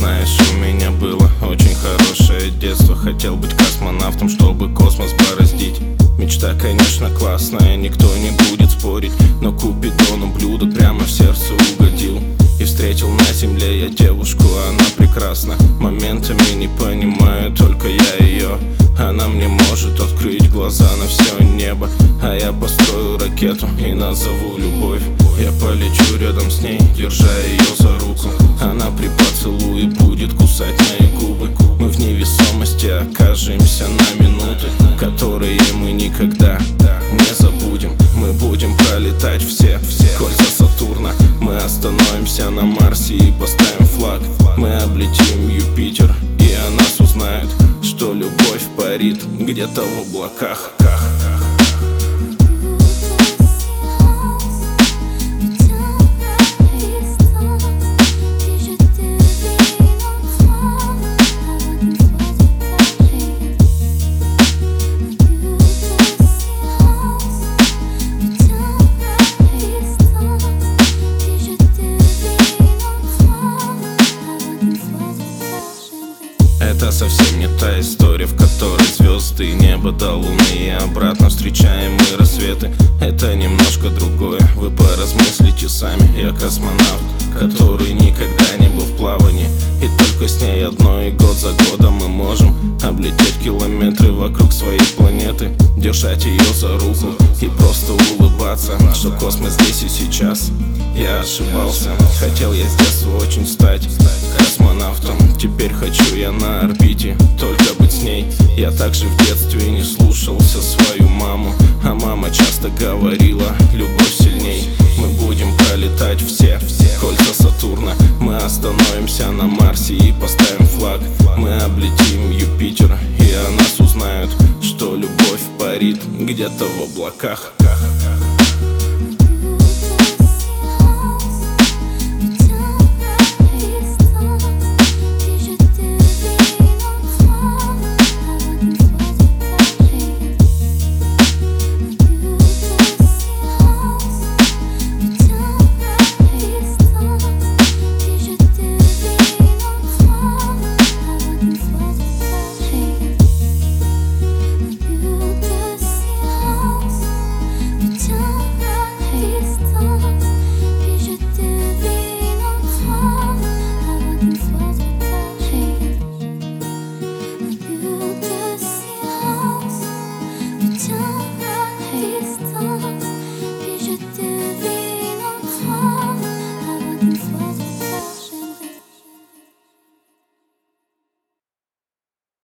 знаешь, у меня было очень хорошее детство. Хотел быть космонавтом, чтобы космос бороздить. Мечта, конечно, классная, никто не будет спорить, но Купидону блюдо прямо в сердце угодил. И встретил на земле я девушку, она прекрасна. Моментами не понимаю только я ее. Она мне может открыть глаза на все небо, а я построю ракету и назову любовь. Я полечу рядом с ней, держа ее за руку. Она при поцелуе будет кусать мои губы. Мы в невесомости окажемся на минуты, которые мы никогда не забудем. Мы будем пролетать все кольца Сатурна. Мы остановимся на Марсе и поставим флаг. Мы облетим Юпитер, и о нас узнают, что любовь парит где-то в облаках. Это совсем не та история, в которой звезды и небо до луны и обратно встречаем мы рассветы. Это немножко другое, вы поразмыслите сами. Я космонавт, который никогда не был в плавании, и только с ней одной год за годом мы можем облететь километры вокруг своей планеты, держать ее за руку и просто улыбаться, что космос здесь и сейчас. Я ошибался, хотел я с детства очень стать космонавтом. Теперь хочу я на орбите, только быть с ней. Я также в детстве не слушался свою маму, а мама часто говорила: любовь сильней. Мы будем пролетать все кольца Сатурна. Мы остановимся на Марсе и поставим флаг. Мы облетим Юпитер, и о нас узнают, что любовь парит где-то в облаках.